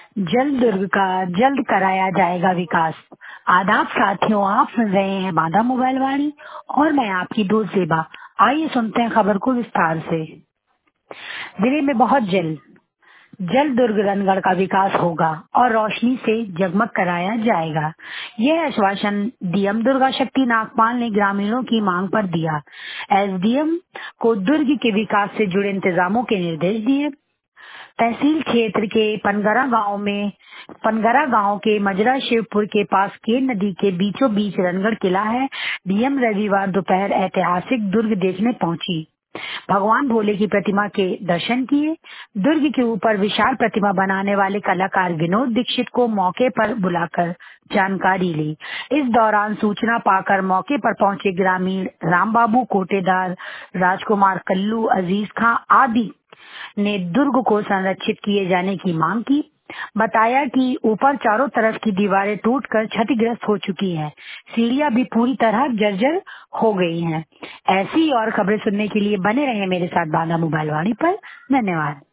जल्द दुर्ग का जल्द कराया जाएगा विकास। आदाब साथियों, आप सुन रहे हैं बांदा मोबाइल वाणी और मैं आपकी दोस्त जेबा। आइए सुनते हैं खबर को विस्तार से। जिले में बहुत जल्द दुर्ग रणगढ़ का विकास होगा और रोशनी से जगमग कराया जाएगा। यह आश्वासन डीएम दुर्गा शक्ति नागपाल ने ग्रामीणों की मांग पर दिया। एसडीएम को दुर्ग के विकास से जुड़े इंतजामों के निर्देश दिए। तहसील क्षेत्र के पनगरा गांव के मजरा शिवपुर के पास केन नदी के बीचों बीच रणगढ़ किला है। डीएम रविवार दोपहर ऐतिहासिक दुर्ग देखने पहुंची। भगवान भोले की प्रतिमा के दर्शन किए। दुर्ग के ऊपर विशाल प्रतिमा बनाने वाले कलाकार विनोद दीक्षित को मौके पर बुलाकर जानकारी ली। इस दौरान सूचना पाकर मौके पर पहुंचे ग्रामीण रामबाबू कोटेदार, राजकुमार कल्लू, अजीज खां आदि ने दुर्ग को संरक्षित किए जाने की मांग की। बताया कि ऊपर चारों तरफ की दीवारें टूटकर क्षतिग्रस्त हो चुकी हैं। सीढ़ियां भी पूरी तरह जर्जर हो गई हैं। ऐसी और खबरें सुनने के लिए बने रहे मेरे साथ बांदा मोबाइल वाणी पर। धन्यवाद।